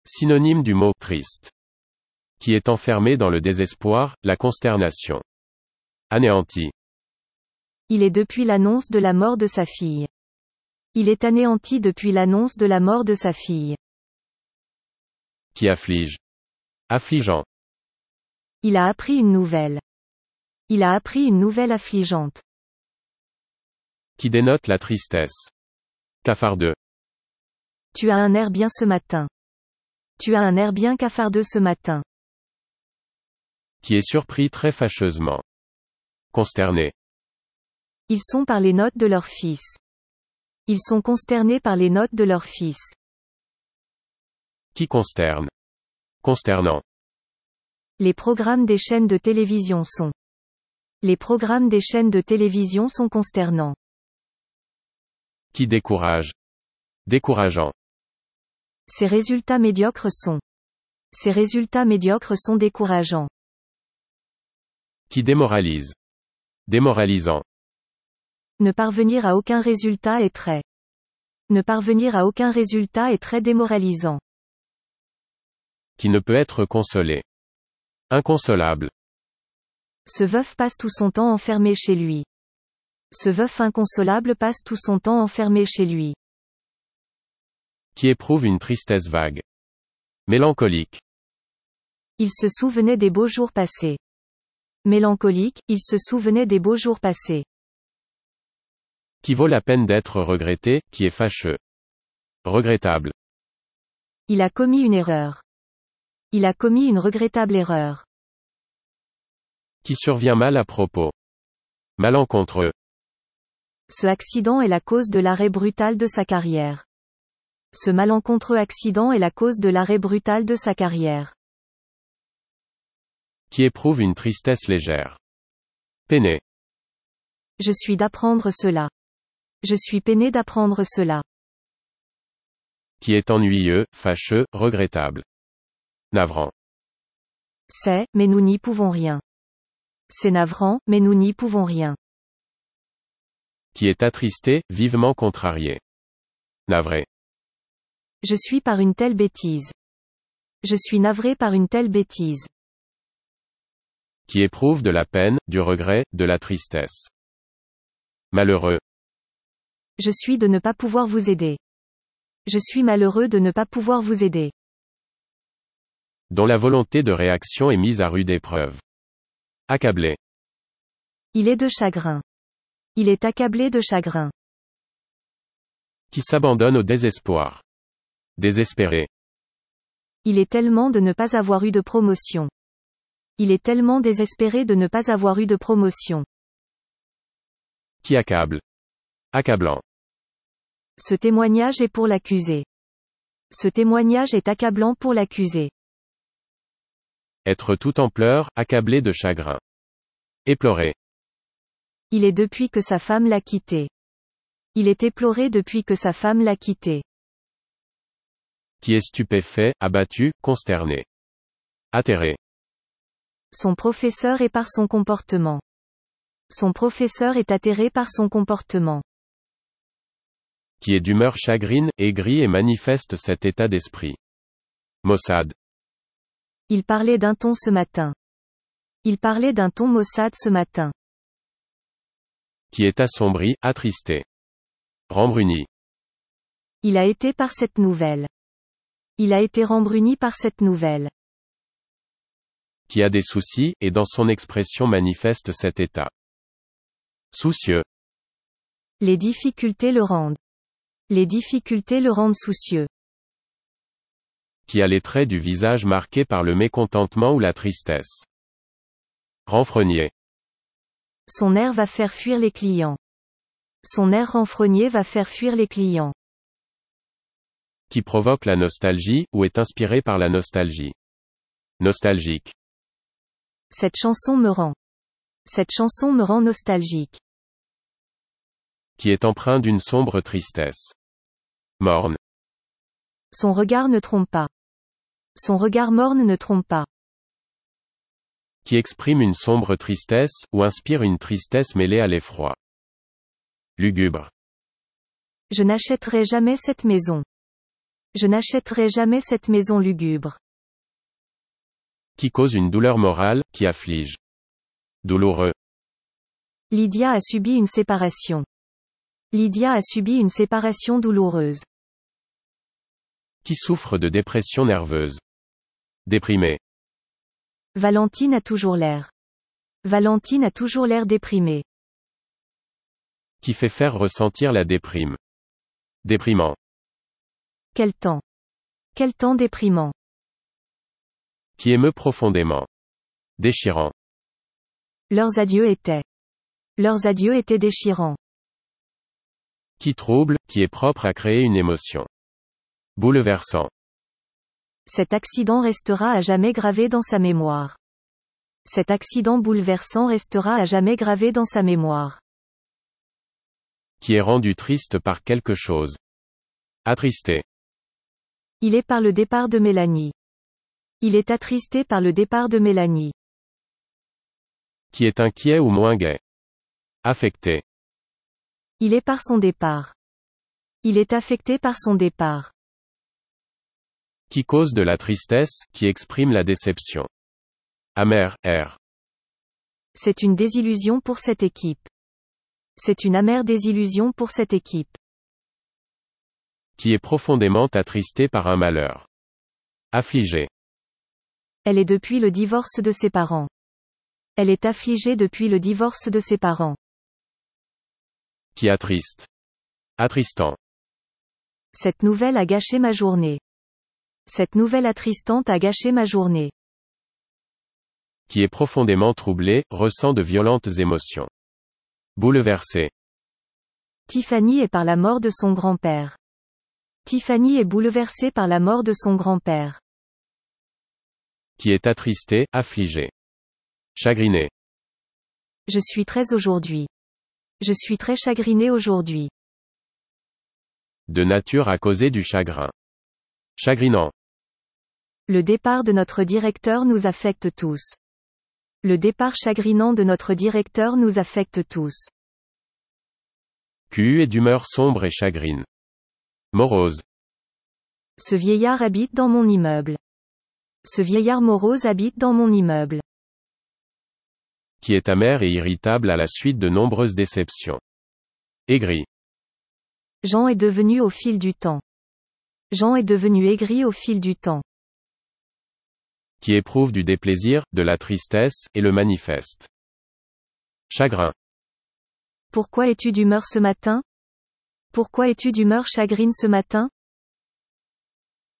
Synonyme du mot triste. Qui est enfermé dans le désespoir, la consternation. Anéanti. Il est depuis l'annonce de la mort de sa fille. Il est anéanti depuis l'annonce de la mort de sa fille. Qui afflige. Affligeant. Il a appris une nouvelle. Il a appris une nouvelle affligeante. Qui dénote la tristesse. Cafardeux. Tu as un air bien ce matin. Tu as un air bien cafardeux ce matin. Qui est surpris très fâcheusement. Consterné. Ils sont par les notes de leur fils. Ils sont consternés par les notes de leur fils. Qui consterne. Consternant. Les programmes des chaînes de télévision sont. Les programmes des chaînes de télévision sont consternants. Qui décourage. Décourageant. Ces résultats médiocres sont. Ces résultats médiocres sont décourageants. Qui démoralise. Démoralisant. Ne parvenir à aucun résultat est très. Ne parvenir à aucun résultat est très démoralisant. Qui ne peut être consolé. Inconsolable. Ce veuf passe tout son temps enfermé chez lui. Ce veuf inconsolable passe tout son temps enfermé chez lui. Qui éprouve une tristesse vague. Mélancolique. Il se souvenait des beaux jours passés. Mélancolique, il se souvenait des beaux jours passés. Qui vaut la peine d'être regretté, qui est fâcheux. Regrettable. Il a commis une erreur. Il a commis une regrettable erreur. Qui survient mal à propos. Malencontreux. Ce accident est la cause de l'arrêt brutal de sa carrière. Ce malencontreux accident est la cause de l'arrêt brutal de sa carrière. Qui éprouve une tristesse légère. Peiné. Je suis d'apprendre cela. Je suis peiné d'apprendre cela. Qui est ennuyeux, fâcheux, regrettable. Navrant. C'est, mais nous n'y pouvons rien. C'est navrant, mais nous n'y pouvons rien. Qui est attristé, vivement contrarié. Navré. Je suis par une telle bêtise. Je suis navré par une telle bêtise. Qui éprouve de la peine, du regret, de la tristesse. Malheureux. Je suis de ne pas pouvoir vous aider. Je suis malheureux de ne pas pouvoir vous aider. Dont la volonté de réaction est mise à rude épreuve. Accablé. Il est de chagrin. Il est accablé de chagrin. Qui s'abandonne au désespoir. Désespéré. Il est tellement de ne pas avoir eu de promotion. Il est tellement désespéré de ne pas avoir eu de promotion. Qui accable. Accablant. Ce témoignage est pour l'accusé. Ce témoignage est accablant pour l'accusé. Être tout en pleurs, accablé de chagrin. Éploré. Il est depuis que sa femme l'a quitté. Il est éploré depuis que sa femme l'a quitté. Qui est stupéfait, abattu, consterné. Atterré. Son professeur est par son comportement. Son professeur est atterré par son comportement. Qui est d'humeur chagrine, aigrie et manifeste cet état d'esprit. Maussade. Il parlait d'un ton ce matin. Il parlait d'un ton maussade ce matin. Qui est assombri, attristé. Rembruni. Il a été par cette nouvelle. Il a été rembruni par cette nouvelle. Qui a des soucis, et dans son expression manifeste cet état. Soucieux. Les difficultés le rendent. Les difficultés le rendent soucieux. Qui a les traits du visage marqués par le mécontentement ou la tristesse. Renfrogné. Son air va faire fuir les clients. Son air renfrogné va faire fuir les clients. Qui provoque la nostalgie, ou est inspiré par la nostalgie. Nostalgique. Cette chanson me rend. Cette chanson me rend nostalgique. Qui est empreint d'une sombre tristesse. Morne. Son regard ne trompe pas. Son regard morne ne trompe pas. Qui exprime une sombre tristesse, ou inspire une tristesse mêlée à l'effroi. Lugubre. Je n'achèterai jamais cette maison. Je n'achèterai jamais cette maison lugubre. Qui cause une douleur morale, qui afflige. Douloureux. Lydia a subi une séparation. Lydia a subi une séparation douloureuse. Qui souffre de dépression nerveuse. Déprimé. Valentine a toujours l'air. Valentine a toujours l'air déprimée. Qui fait faire ressentir la déprime. Déprimant. Quel temps. Quel temps déprimant. Qui émeut profondément. Déchirant. Leurs adieux étaient. Leurs adieux étaient déchirants. Qui trouble, qui est propre à créer une émotion. Bouleversant. Cet accident restera à jamais gravé dans sa mémoire. Cet accident bouleversant restera à jamais gravé dans sa mémoire. Qui est rendu triste par quelque chose. Attristé. Il est par le départ de Mélanie. Il est attristé par le départ de Mélanie. Qui est inquiet ou moins gai. Affecté. Il est par son départ. Il est affecté par son départ. Qui cause de la tristesse, qui exprime la déception. Amer, air. C'est une désillusion pour cette équipe. C'est une amère désillusion pour cette équipe. Qui est profondément attristé par un malheur. Affligé. Elle est depuis le divorce de ses parents. Elle est affligée depuis le divorce de ses parents. Qui attriste. Attristant. Cette nouvelle a gâché ma journée. Cette nouvelle attristante a gâché ma journée. Qui est profondément troublé, ressent de violentes émotions. Bouleversé. Tiffany est par la mort de son grand-père. Tiffany est bouleversée par la mort de son grand-père. Qui est attristé, affligé. Chagriné. Je suis très aujourd'hui. Je suis très chagriné aujourd'hui. De nature à causer du chagrin. Chagrinant. Le départ de notre directeur nous affecte tous. Le départ chagrinant de notre directeur nous affecte tous. Qui est d'humeur sombre et chagrine. Morose. Ce vieillard habite dans mon immeuble. Ce vieillard morose habite dans mon immeuble. Qui est amer et irritable à la suite de nombreuses déceptions. Aigri. Jean est devenu au fil du temps. Jean est devenu aigri au fil du temps. Qui éprouve du déplaisir, de la tristesse, et le manifeste. Chagrin. Pourquoi es-tu d'humeur ce matin? Pourquoi es-tu d'humeur chagrine ce matin?